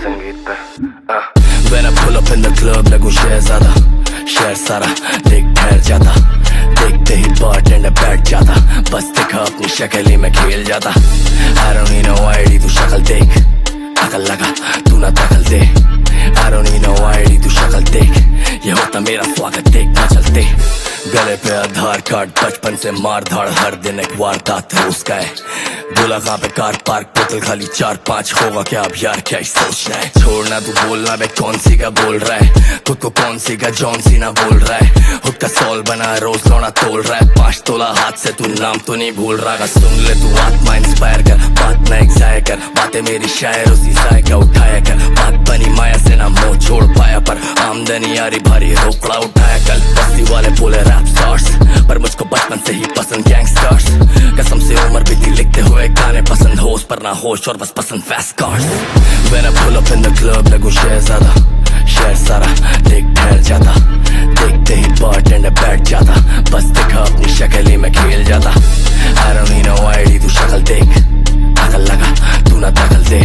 संगीत पे When I pull up in the club लगूं शहज़ादा, शहर सारा देख ठहर जाता, देखते ही बारटेंडर बैठ जाता, बस दिखा अपनी शक्ल ही मैं खेल जाता। I don't need no ID तू शक्ल देख, अकल लगा तू ना दखल दे। I don't need no ID तू शक्ल देख, ये होता मेरा स्वागत देख ना चलते। गले पे आधार कार्ड, बचपन से मार धाड़, हर दिन एक वारदात है उसका है। बोला कहाँ पे कार पार्क, बोतल खाली 4-5, होगा क्या अब यार क्या ही सोचना है। छोड़ना तू बोलना बे कौन सी का बोल रहा है, खुद को कौन सी का जॉन सीना बोल रहा है। खुद का सॉल बना रोज लौड़ा तोल रहा है, 5 तोला हाथ से तू नाम तो नहीं भूल रहा। सुन ले तू आत्मा इंस्पायर कर, बात ना एग्जायर कर, बातें मेरी शायर उसी साय का उठाया कर। बात बनी माया से ना मोह छोड़ पाया, पर आमदनी यारी भारी रोकड़ा उठाया कल। बस्ती वाले बोले रैप स्टार्स, पर मुझको बचपन से ही पसंद गैंगस्टर्स। कसम से उम्र बीती लिखते हुए गाने पसंद, होश पर ना होश और बस पसंद fast cars. When I pull up in the club लगूं शहज़ादा, शहर सारा देख ठहर जाता, देखते ही बारटेंडर बैठ जाता, बस दिखा अपनी शक्ल ही मैं खेल जाता। I don't need no ID तू शक्ल देख, अकल लगा तू ना दखल दे।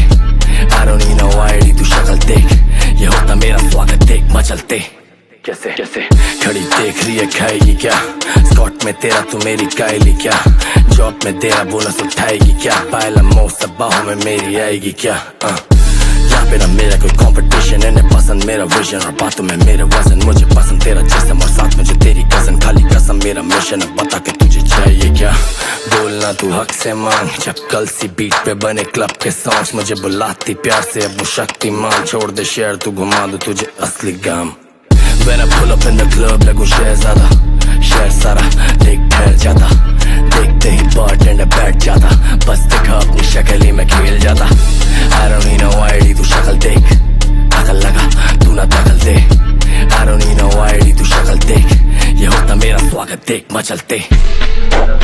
I don't need no ID तू शक्ल देख, ये होता मेरा स्वागत देख मचलते। कैसे कैसे खड़ी देख रही है खाएगी क्या, स्कॉट में तेरा तू मेरी कायली क्या, जॉब में तेरा बोनस उठाएगी क्या, पायला मोह सब बाहों में मेरी आएगी क्या। यहाँ पे ना मेरा कोई कंपटीशन, इन्हें पसंद मेरा विजन और बातों में मेरा वजन। मुझे पसंद तेरा जिस्म और साथ में जो तेरी कसम, खाली कसम मेरा मिशन है बता के तुझे चाहिए क्या। बोलना तू हक से मांग, जब कल सी बीट पे बने क्लब के सॉन्ग्स, मुझे बुलाती प्यार से अब वो शक्तिमान। छोड़ दे शहर तू घुमा दो तुझे असली गाम। When I pull up in the club लगूं शहज़ादा, शहर सारा देख ठहर जाता, देखते ही बारटेंडर बैठ जाता, बस दिखा अपनी शक्ल ही मैं खेल जाता। I don't need no ID तू शक्ल देख, अकल लगा तू ना दखल दे। I don't need no ID तू शक्ल देख, ये होता मेरा स्वागत देख मचलते।